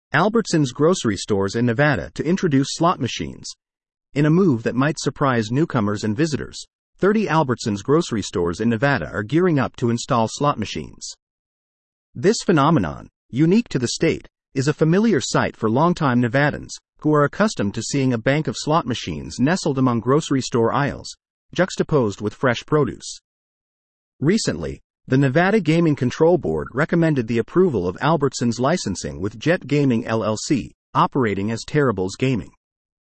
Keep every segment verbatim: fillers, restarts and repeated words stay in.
Albertsons grocery stores in Nevada to introduce slot machines. In a move that might surprise newcomers and visitors, thirty Albertsons grocery stores in Nevada are gearing up to install slot machines. This phenomenon, unique to the state, is a familiar sight for longtime Nevadans, who are accustomed to seeing a bank of slot machines nestled among grocery store aisles, juxtaposed with fresh produce. Recently, the Nevada Gaming Control Board recommended the approval of Albertsons licensing with Jet Gaming L L C, operating as Terribles Gaming.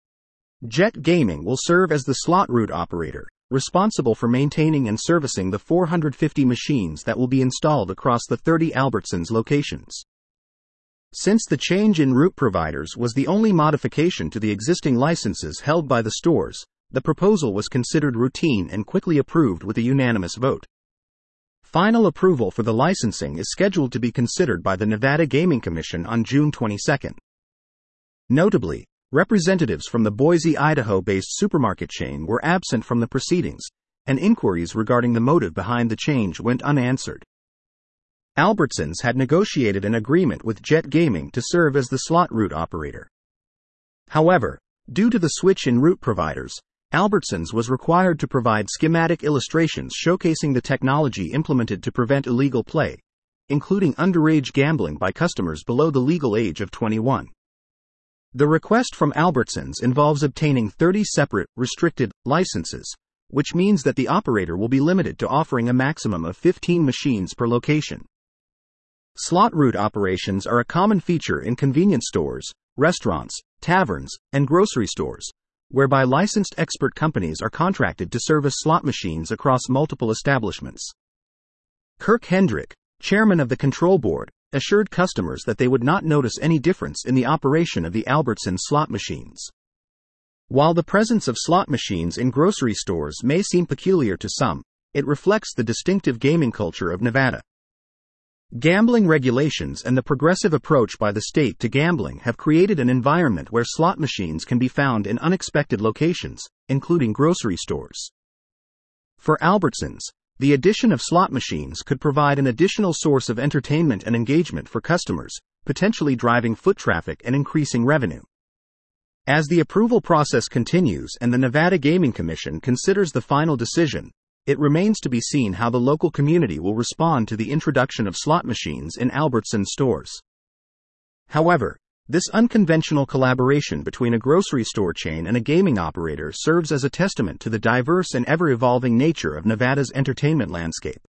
Jet Gaming will serve as the slot route operator, responsible for maintaining and servicing the four hundred fifty machines that will be installed across the thirty Albertsons locations. Since the change in route providers was the only modification to the existing licenses held by the stores, the proposal was considered routine and quickly approved with a unanimous vote. Final approval for the licensing is scheduled to be considered by the Nevada Gaming Commission on June twenty-second. Notably, representatives from the Boise, Idaho-based supermarket chain were absent from the proceedings, and inquiries regarding the motive behind the change went unanswered. Albertsons had negotiated an agreement with Jet Gaming to serve as the slot route operator. However, due to the switch in route providers, Albertsons was required to provide schematic illustrations showcasing the technology implemented to prevent illegal play, including underage gambling by customers below the legal age of twenty-one. The request from Albertsons involves obtaining thirty separate, restricted licenses, which means that the operator will be limited to offering a maximum of fifteen machines per location. Slot route operations are a common feature in convenience stores, restaurants, taverns, and grocery stores, whereby licensed expert companies are contracted to service slot machines across multiple establishments. Kirk Hendrick, chairman of the control board, assured customers that they would not notice any difference in the operation of the Albertsons slot machines. While the presence of slot machines in grocery stores may seem peculiar to some, it reflects the distinctive gaming culture of Nevada. Gambling regulations and the progressive approach by the state to gambling have created an environment where slot machines can be found in unexpected locations, including grocery stores. For Albertsons, the addition of slot machines could provide an additional source of entertainment and engagement for customers, potentially driving foot traffic and increasing revenue. As the approval process continues and the Nevada Gaming Commission considers the final decision, it remains to be seen how the local community will respond to the introduction of slot machines in Albertsons stores. However, this unconventional collaboration between a grocery store chain and a gaming operator serves as a testament to the diverse and ever-evolving nature of Nevada's entertainment landscape.